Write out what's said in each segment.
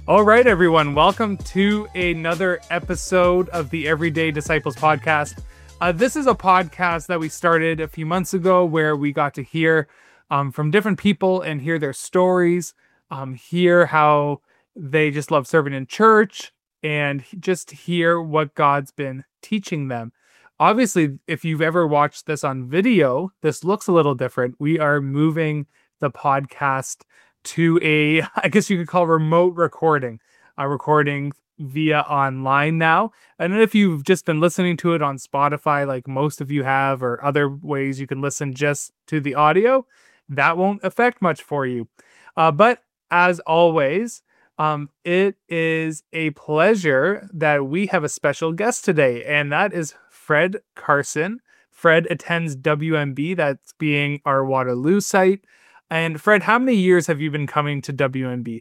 All right, everyone. Welcome to another episode of the Everyday Disciples podcast. This is a podcast that we started a few months ago where we got to hear from different people and hear their stories, hear how they just love serving in church, and just hear what God's been teaching them. Obviously, if you've ever watched this on video, this looks a little different. We are moving the podcast to I guess you could call remote recording, recording via online now. And if you've just been listening to it on Spotify, like most of you have, or other ways you can listen just to the audio, that won't affect much for you. But as always, it is a pleasure that we have a special guest today, and that is Fred Carson. Fred attends WMB, that's being our Waterloo site. And Fred, how many years have you been coming to WMB?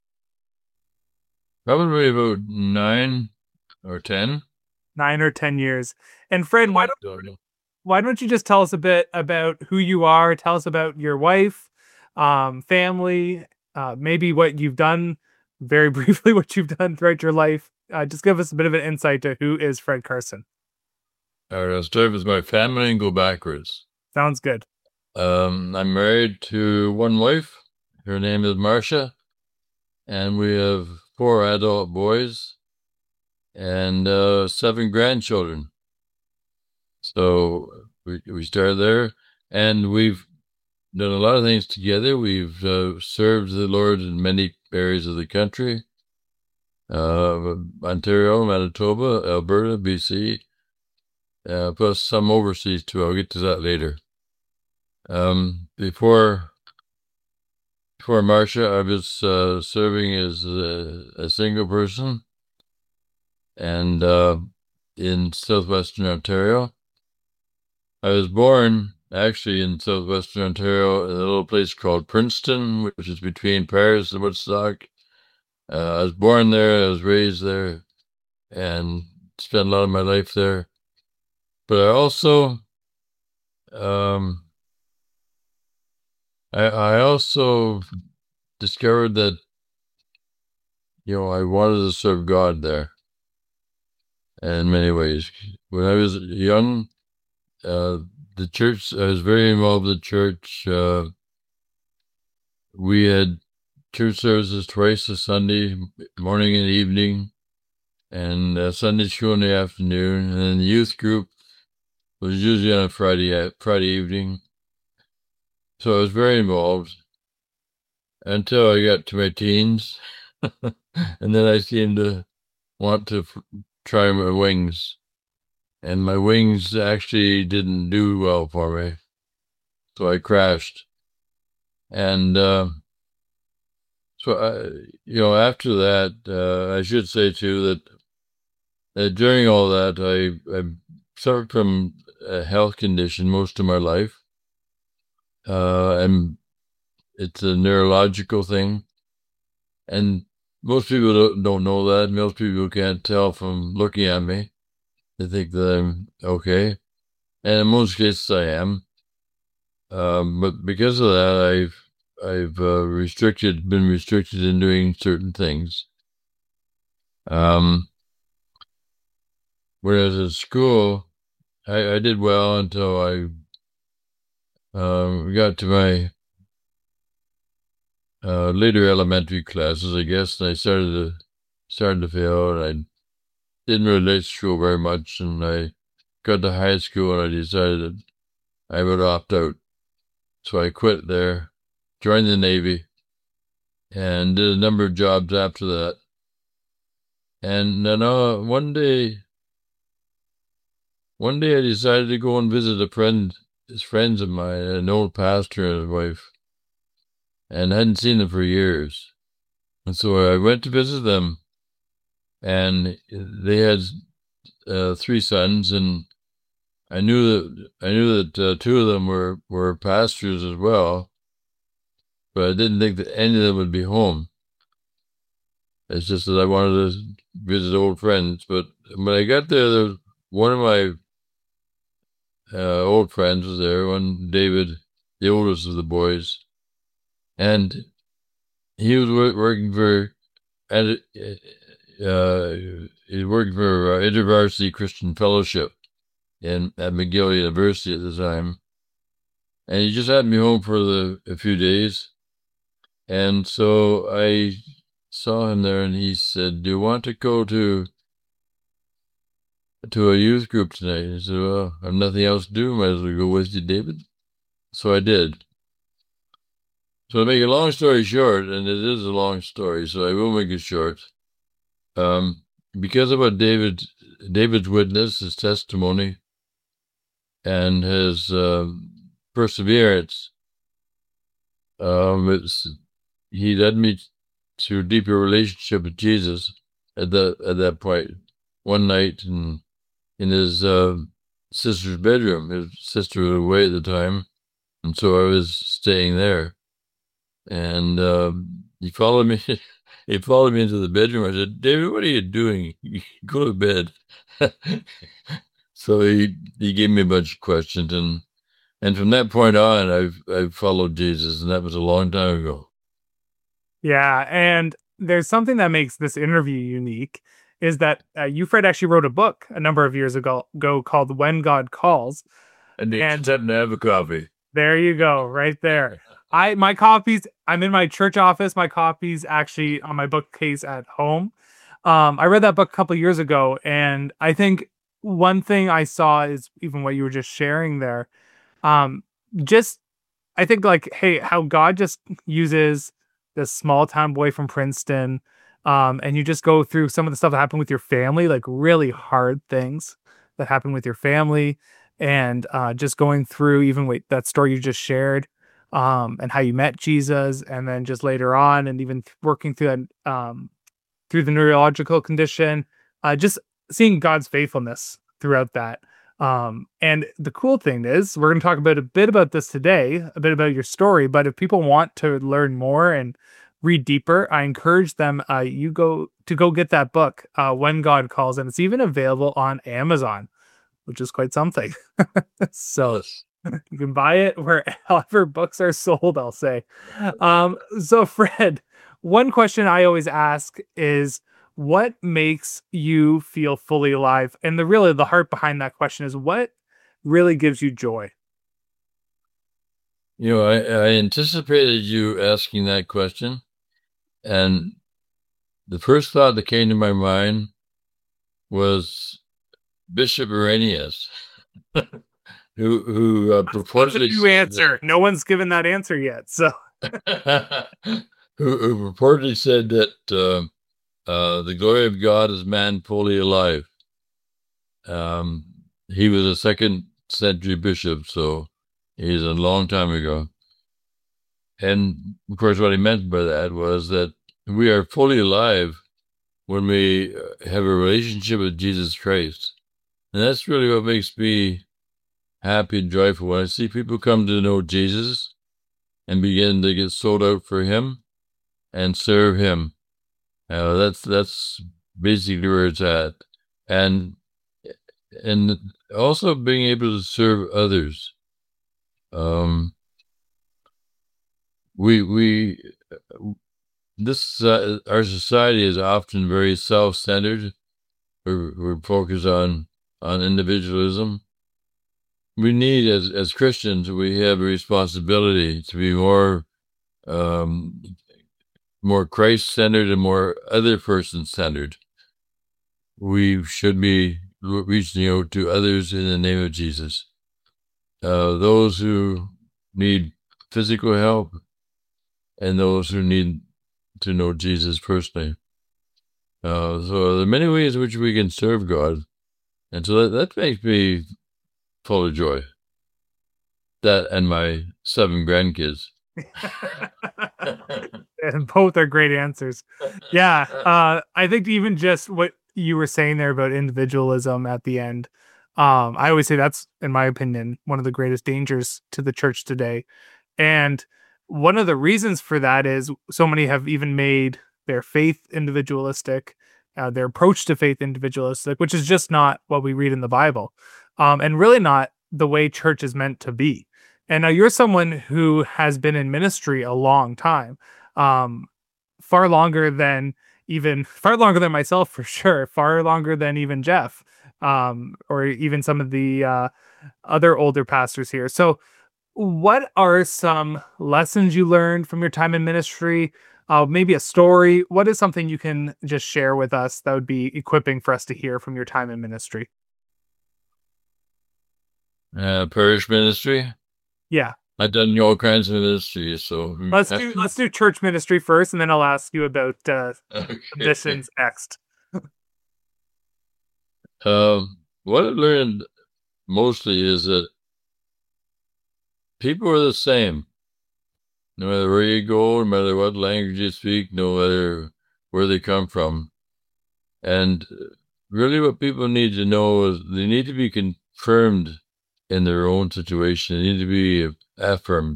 Probably about 9 or 10. 9 or 10 years. And Fred, why don't you just tell us a bit about who you are? Tell us about your wife, family, maybe what you've done, very briefly what you've done throughout your life. Just give us a bit of an insight to who is Fred Carson. All right, I'll start with my family and go backwards. Sounds good. I'm married to one wife. Her name is Marcia, and we have 4 adult boys and 7 grandchildren. So we started there, and we've done a lot of things together. We've served the Lord in many areas of the country: Ontario, Manitoba, Alberta, BC, plus some overseas too. I'll get to that later. Before Marcia, I was serving as a single person, and in southwestern Ontario. I was born actually in southwestern Ontario in a little place called Princeton, which is between Paris and Woodstock. I was born there, I was raised there, and spent a lot of my life there. But I also I also discovered that, I wanted to serve God there in many ways. When I was young, the church, I was very involved with the church. We had church services twice a Sunday, morning and evening, and Sunday school in the afternoon. And then the youth group was usually on a Friday evening. So I was very involved until I got to my teens. And then I seemed to want to try my wings. And my wings actually didn't do well for me. So I crashed. And after that, I should say too that during all that, I suffered from a health condition most of my life. And it's a neurological thing. And most people don't know that. Most people can't tell from looking at me. They think that I'm okay. And in most cases I am. But because of that, I've been restricted in doing certain things. When I was at school, I did well until I got to my later elementary classes, I guess, and I started to fail, and I didn't really like school very much, and I got to high school, and I decided that I would opt out. So I quit there, joined the Navy, and did a number of jobs after that. And then one day I decided to go and visit friends of mine, an old pastor and his wife, and I hadn't seen them for years. And so I went to visit them, and they had 3 sons, and I knew that 2 of them were pastors as well, but I didn't think that any of them would be home. It's just that I wanted to visit old friends. But when I got there, one of my old friends was there, one David, the oldest of the boys, and he was working for and he worked for InterVarsity Christian Fellowship at McGill University at the time. And he just had me home for a few days. And so I saw him there, and he said, "Do you want to go to a youth group tonight?" I said, "Well, I have nothing else to do. Might as well go with you, David." So I did. So to make a long story short, and it is a long story, so I will make it short. Because of what David's witness, his testimony, and his perseverance, he led me to a deeper relationship with Jesus at that point. One night in his sister's bedroom. His sister was away at the time, and so I was staying there. And he followed me. He followed me into the bedroom. I said, "David, what are you doing? Go to bed." So he gave me a bunch of questions, and from that point on, I've followed Jesus, and that was a long time ago. Yeah, and there's something that makes this interview unique is that you, Fred, actually wrote a book a number of years ago called When God Calls. And they didn't have a copy. There you go, right there. My copies, I'm in my church office. My copies actually on my bookcase at home. I read that book a couple of years ago, and I think one thing I saw is even what you were just sharing there. Just I think like, hey, how God just uses this small town boy from Princeton, and you just go through some of the stuff that happened with your family, like really hard things that happened with your family, and just going through even that story you just shared, and how you met Jesus, and then just later on, and even working through that, through the neurological condition, just seeing God's faithfulness throughout that. And the cool thing is, we're going to talk about a bit about this today, a bit about your story. But if people want to learn more and read deeper, I encourage them you go get that book, When God Calls, and it's even available on Amazon, which is quite something. So you can buy it wherever books are sold, I'll say. So Fred, one question I always ask is, what makes you feel fully alive? And the heart behind that question is, what really gives you joy? You know, I anticipated you asking that question, and the first thought that came to my mind was Bishop Irenaeus, who purportedly you answer. No one's given that answer yet, so who purportedly said that the glory of God is man fully alive. He was a 2nd century bishop, so he's a long time ago. And of course, what he meant by that was that we are fully alive when we have a relationship with Jesus Christ. And that's really what makes me happy and joyful when I see people come to know Jesus and begin to get sold out for him and serve him. That's basically where it's at. And also being able to serve others. Our society is often very self-centered. We're focused on individualism. We need, as Christians, we have a responsibility to be more Christ-centered and more other person-centered. We should be reaching out to others in the name of Jesus. Those who need physical help and those who need to know Jesus personally. So there are many ways in which we can serve God. And so that makes me full of joy. That and my 7 grandkids. And both are great answers. Yeah. I think even just what you were saying there about individualism at the end, I always say that's, in my opinion, one of the greatest dangers to the church today. And one of the reasons for that is so many have even made their faith individualistic, their approach to faith individualistic, which is just not what we read in the Bible, and really not the way church is meant to be. And now you're someone who has been in ministry a long time, far longer than even far longer than myself, for sure, far longer than even Jeff, or even some of the other older pastors here. So, what are some lessons you learned from your time in ministry? Maybe a story. What is something you can just share with us that would be equipping for us to hear from your time in ministry? Parish ministry. Yeah. I've done all kinds of ministries, so Let's do church ministry first, and then I'll ask you about okay. missions next. What I learned mostly is that people are the same, no matter where you go, no matter what language you speak, no matter where they come from. And really what people need to know is they need to be confirmed in their own situation. They need to be affirmed.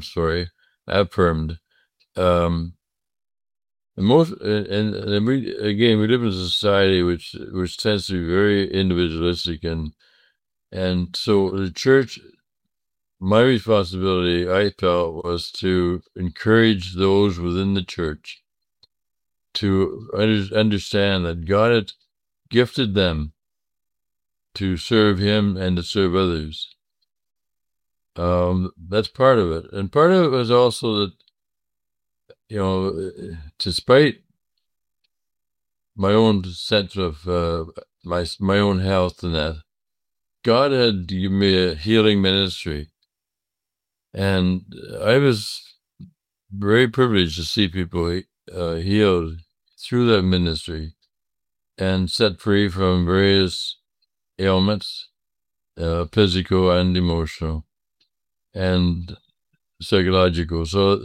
And we live in a society which tends to be very individualistic, and so the church, my responsibility, I felt, was to encourage those within the church to understand that God had gifted them to serve Him and to serve others. That's part of it. And part of it was also that, despite my own sense of my own health and that, God had given me a healing ministry. And I was very privileged to see people healed through that ministry and set free from various ailments, physical and emotional and psychological. So,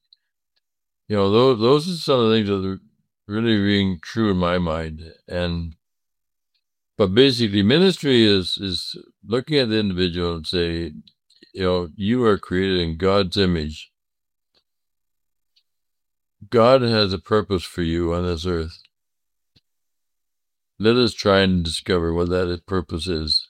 those are some of the things that are really being true in my mind. But basically, ministry is looking at the individual and say, you are created in God's image. God has a purpose for you on this earth. Let us try and discover what that purpose is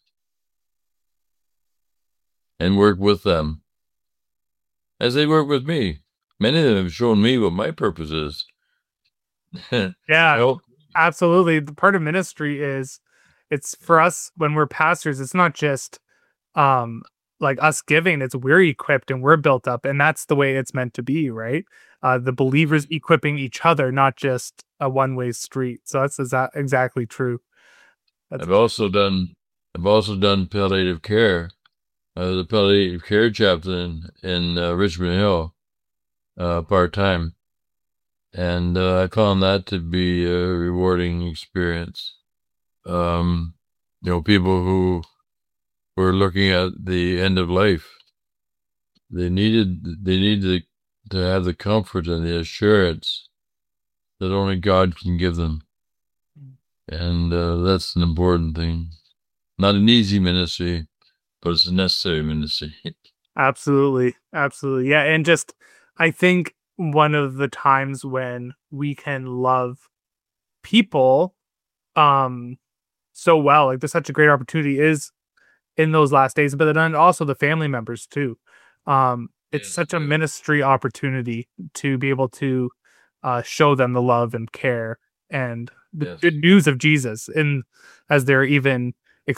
and work with them as they work with me. Many of them have shown me what my purpose is. Yeah, absolutely. The part of ministry is, it's for us when we're pastors, it's not just like us giving, it's we're equipped and we're built up, and that's the way it's meant to be, right? The believers equipping each other, not just a one-way street. So that's exactly true. I've also done palliative care. I was a palliative care chaplain in Richmond Hill, part-time. And I found that to be a rewarding experience. People who were looking at the end of life, they needed to have the comfort and the assurance that only God can give them. And that's an important thing. Not an easy ministry, but it's a necessary ministry. Absolutely. Absolutely. Yeah. And just, I think one of the times when we can love people so well, like there's such a great opportunity, is in those last days, but then also the family members too. It's Yes, such a yes. ministry opportunity to be able to show them the love and care and the Yes. good news of Jesus, and as they're even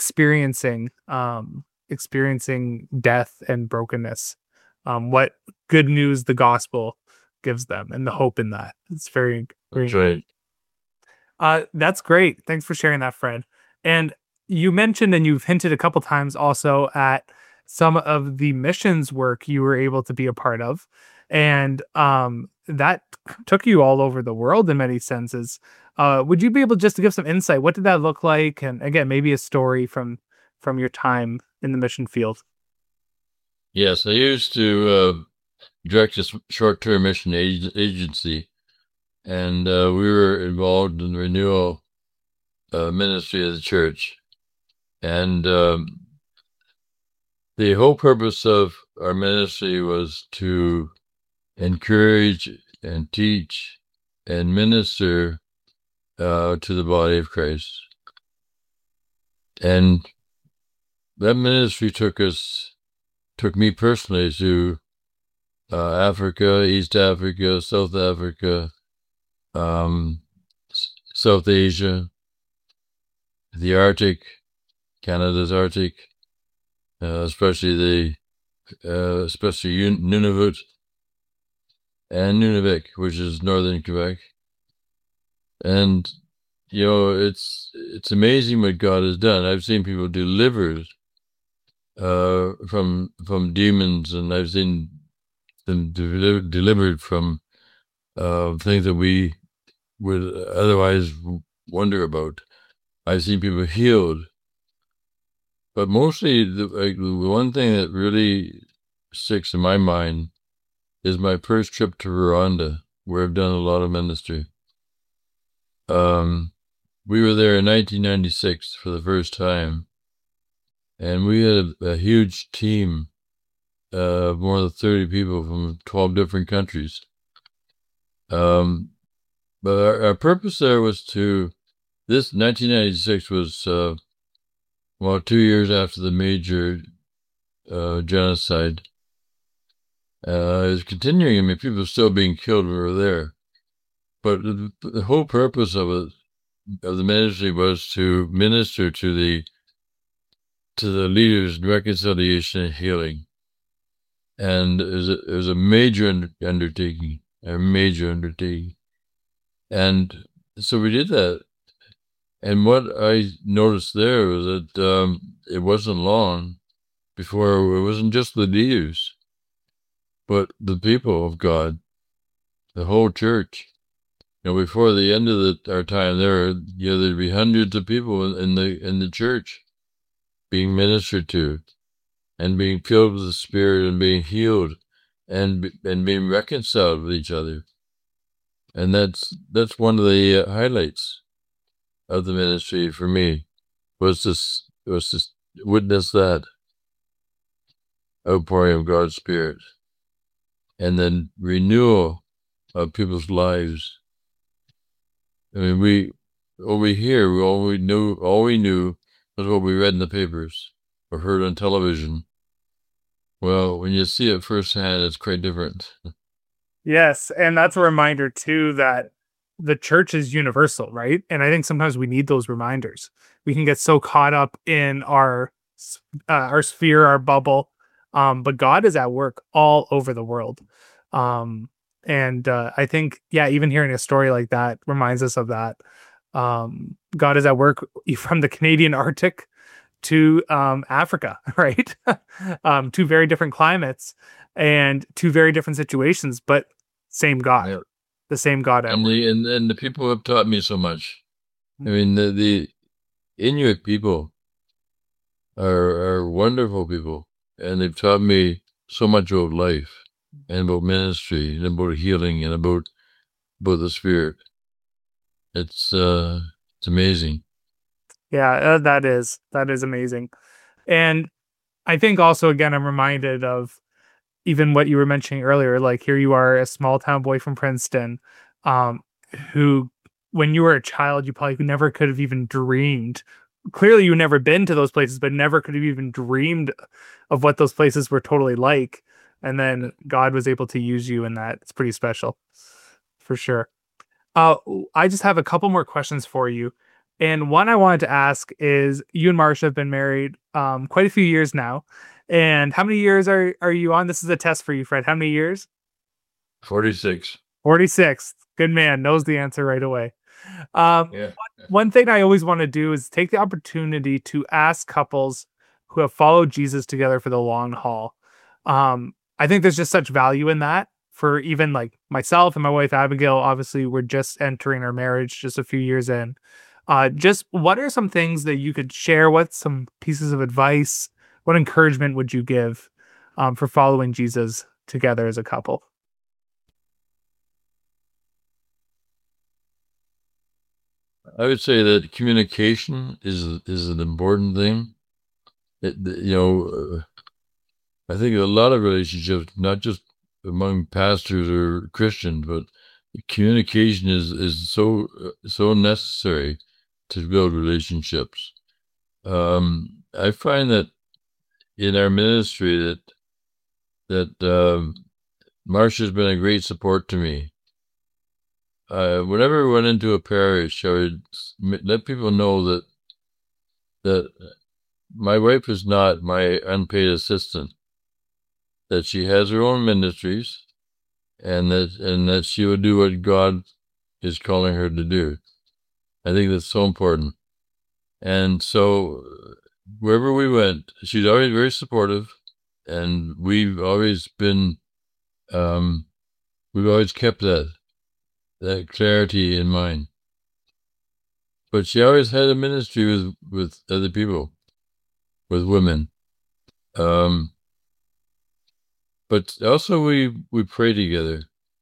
experiencing death and brokenness, what good news the gospel gives them and the hope in that. It's very, very. That's right. That's great. Thanks for sharing that, Fred. And you mentioned, and you've hinted a couple times also at some of the missions work you were able to be a part of, and that took you all over the world in many senses. Would you be able just to give some insight? What did that look like? And again, maybe a story from your time in the mission field. Yes, I used to direct a short-term mission agency, and we were involved in the renewal ministry of the church. And the whole purpose of our ministry was to encourage and teach and minister to the body of Christ. And that ministry took me personally to Africa, East Africa, South Africa, South Asia, the Arctic, Canada's Arctic, especially Nunavut and Nunavik, which is northern Quebec. And it's amazing what God has done. I've seen people delivered from demons, and I've seen them delivered from things that we would otherwise wonder about. I've seen people healed, but mostly the one thing that really sticks in my mind is my first trip to Rwanda, where I've done a lot of ministry. We were there in 1996 for the first time, and we had a huge team of more than 30 people from 12 different countries. But our purpose there was this 1996 was 2 years after the major genocide. It was continuing. I mean, people were still being killed when we were there. But the whole purpose of the ministry was to minister to the leaders in reconciliation and healing. And it was a major undertaking, And so we did that. And what I noticed there was that it wasn't long before it wasn't just the leaders, but the people of God, the whole church. Before the end of our time there, there'd be hundreds of people in the church being ministered to, and being filled with the Spirit, and being healed, and being reconciled with each other. And that's one of the highlights of the ministry for me, was to witness that outpouring of God's Spirit, and then renewal of people's lives. I mean, all we knew was what we read in the papers or heard on television. Well, when you see it firsthand, it's quite different. Yes, and that's a reminder too that the church is universal, right? And I think sometimes we need those reminders. We can get so caught up in our sphere, our bubble, but God is at work all over the world. And I think, even hearing a story like that reminds us of that. God is at work from the Canadian Arctic to Africa, right? Two very different climates and two very different situations, but same God, yeah. The same God. Emily, and the people have taught me so much. I mean, the Inuit people are wonderful people, and they've taught me so much about life, and about ministry, and about healing, and about the Spirit. It's amazing. Yeah, that is amazing. And I think also, again, I'm reminded of even what you were mentioning earlier, like here you are, a small town boy from Princeton, who, when you were a child, you probably never could have even dreamed. Clearly, you've never been to those places, but never could have even dreamed of what those places were totally like. And then God was able to use you in that. It's pretty special, for sure. I just have a couple more questions for you. And one I wanted to ask is, you and Marsha have been married quite a few years now. And how many years are you on? This is a test for you, Fred. How many years? 46. 46. Good man. Knows the answer right away. One thing I always want to do is take the opportunity to ask couples who have followed Jesus together for the long haul. I think there's just such value in that. For even like myself and my wife, Abigail, obviously we're just entering our marriage just a few years in. Just what are some things that you could share? What's some pieces of advice? What encouragement would you give for following Jesus together as a couple? I would say that communication is an important thing. I think a lot of relationships, not just among pastors or Christians, but communication is so necessary to build relationships. I find that in our ministry that Marsha's been a great support to me. whenever we went into a parish, I would let people know that my wife is not my unpaid assistant, that she has her own ministries, and that she will do what God is calling her to do. I think that's so important. And so wherever we went, she's always very supportive, and we've always been, we've always kept that clarity in mind. But she always had a ministry with other people, with women. But also we pray together.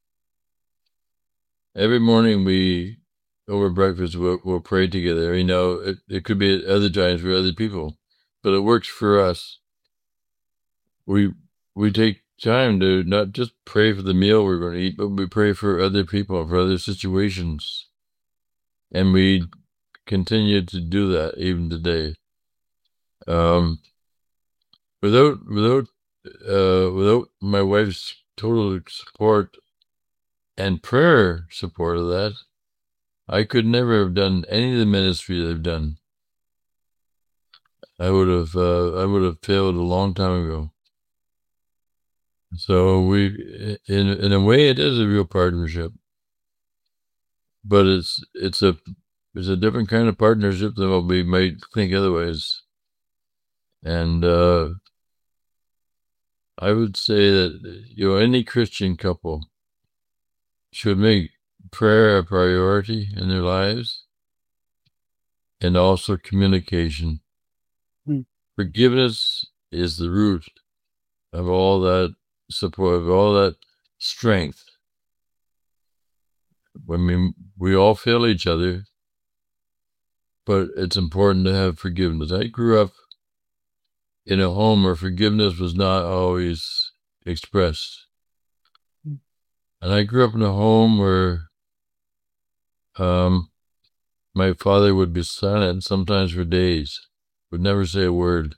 Every morning over breakfast, we'll pray together. You know, it could be at other times for other people, but it works for us. We take time to not just pray for the meal we're going to eat, but we pray for other people, for other situations. And we continue to do that even today. Without my wife's total support and prayer support of that, I could never have done any of the ministry that I've done. I would have failed a long time ago. So in a way, it is a real partnership, but it's a different kind of partnership than what we might think otherwise. And I would say that, you know, any Christian couple should make prayer a priority in their lives, and also communication. Forgiveness is the root of all that support, of all that strength. When we all fail each other, but it's important to have forgiveness. I grew up in a home where forgiveness was not always expressed. And I grew up in a home where my father would be silent sometimes for days, would never say a word.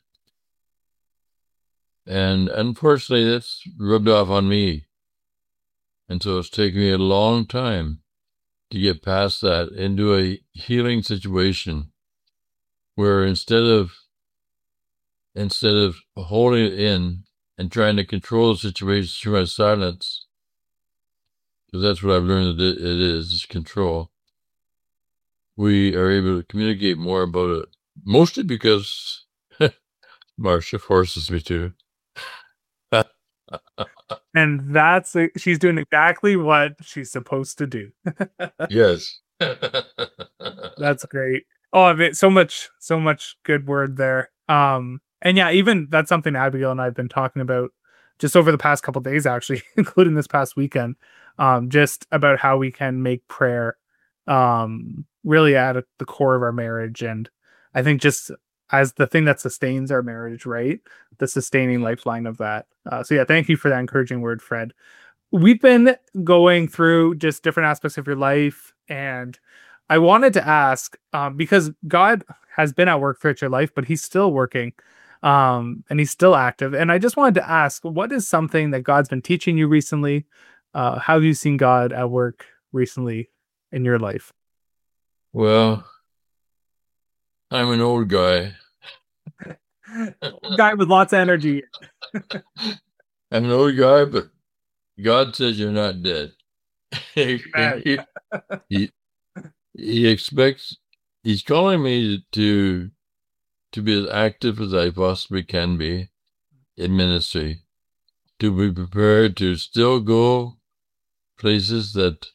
And unfortunately, that's rubbed off on me. And so it's taken me a long time to get past that into a healing situation where instead of holding it in and trying to control the situation through my silence, because that's what I've learned that it is control, we are able to communicate more about it, mostly because Marcia forces me to. And she's doing exactly what she's supposed to do. Yes. That's great. Oh, I mean, so much good word there. And yeah, even that's something Abigail and I've been talking about just over the past couple of days, actually, including this past weekend, just about how we can make prayer really at the core of our marriage. And I think just as the thing that sustains our marriage, right? The sustaining lifeline of that. So yeah, thank you for that encouraging word, Fred. We've been going through just different aspects of your life, and I wanted to ask, because God has been at work throughout your life, but he's still working, and he's still active. And I just wanted to ask, what is something that God's been teaching you recently? How have you seen God at work recently in your life? Well, I'm an old guy. Guy with lots of energy. I'm an old guy, but God says you're not dead. He expects, he's calling me to be as active as I possibly can be in ministry, to be prepared to still go places that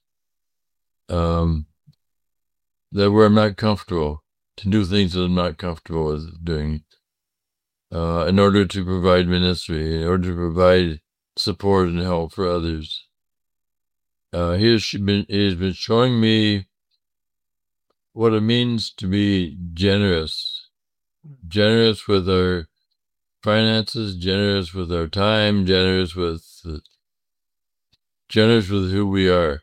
where I'm not comfortable, to do things that I'm not comfortable with doing, in order to provide ministry, in order to provide support and help for others. He has been showing me what it means to be generous with our finances, generous with our time, generous with who we are.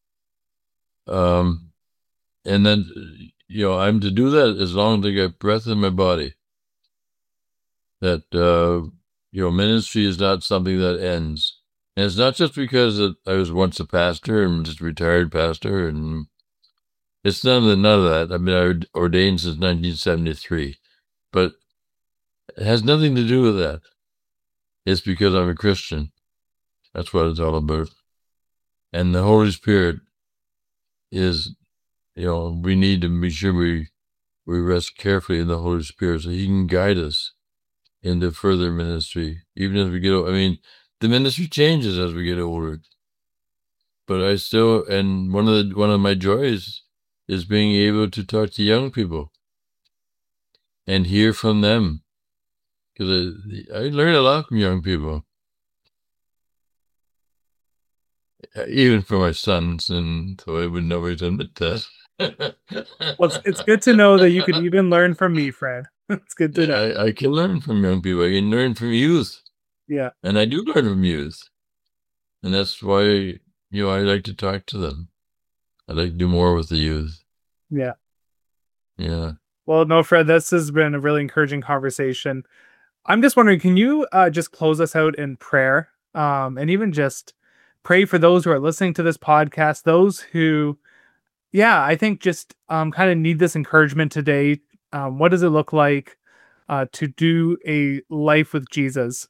And then, you know, I'm to do that as long as I got breath in my body. That, you know, ministry is not something that ends. And it's not just because I was once a pastor and just retired pastor, and it's none of that. I've been ordained since 1973, but it has nothing to do with that. It's because I'm a Christian. That's what it's all about. And the Holy Spirit is, we need to be sure we rest carefully in the Holy Spirit so He can guide us into further ministry, even as we get older. I mean, the ministry changes as we get older. But I still, and one of my joys is being able to talk to young people and hear from them. Because I learn a lot from young people. Even for my sons, and so I would never admit that. Well, it's good to know that you could even learn from me, Fred. It's good to know. I can learn from young people. I can learn from youth. Yeah. And I do learn from youth. And that's why, I like to talk to them. I like to do more with the youth. Yeah. Yeah. Well, no, Fred, this has been a really encouraging conversation. I'm just wondering, can you just close us out in prayer? And even just pray for those who are listening to this podcast, those who, I think just kind of need this encouragement today. What does it look like to do a life with Jesus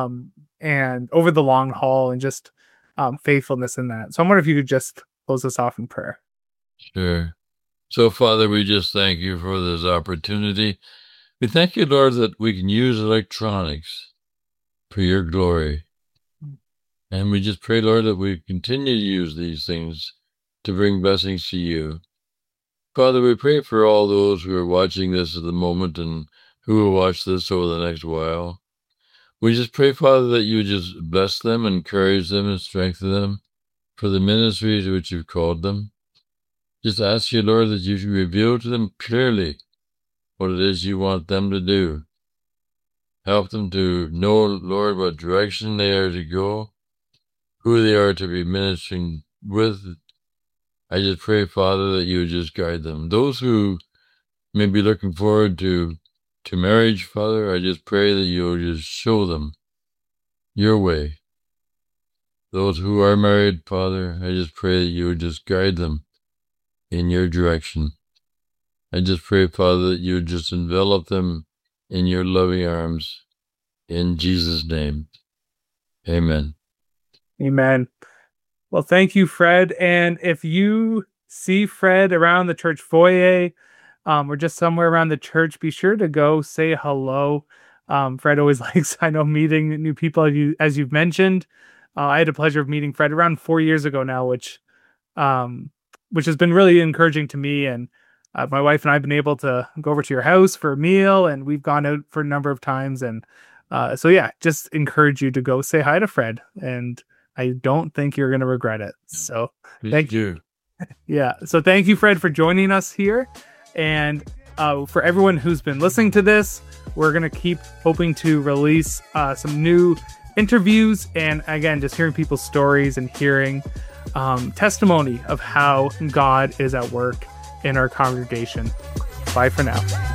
and over the long haul, and just faithfulness in that? So I wonder if you could just close us off in prayer. Sure. So, Father, we just thank you for this opportunity. We thank you, Lord, that we can use electronics for your glory. And we just pray, Lord, that we continue to use these things to bring blessings to you. Father, we pray for all those who are watching this at the moment and who will watch this over the next while. We just pray, Father, that you just bless them, encourage them, and strengthen them for the ministry to which you've called them. Just ask you, Lord, that you should reveal to them clearly what it is you want them to do. Help them to know, Lord, what direction they are to go, who they are to be ministering with. I just pray, Father, that you would just guide them. Those who may be looking forward to marriage, Father, I just pray that you'll just show them your way. Those who are married, Father, I just pray that you would just guide them in your direction. I just pray, Father, that you would just envelop them in your loving arms. In Jesus' name, amen. Amen. Well, thank you, Fred. And if you see Fred around the church foyer or just somewhere around the church, be sure to go say hello. Fred always likes, I know, meeting new people, as you've mentioned. I had the pleasure of meeting Fred around 4 years ago now, which has been really encouraging to me. And my wife and I have been able to go over to your house for a meal, and we've gone out for a number of times. And just encourage you to go say hi to Fred. And I don't think you're going to regret it. So thank you. Yeah. So thank you, Fred, for joining us here. And for everyone who's been listening to this, we're going to keep hoping to release some new interviews. And again, just hearing people's stories and hearing testimony of how God is at work in our congregation. Bye for now.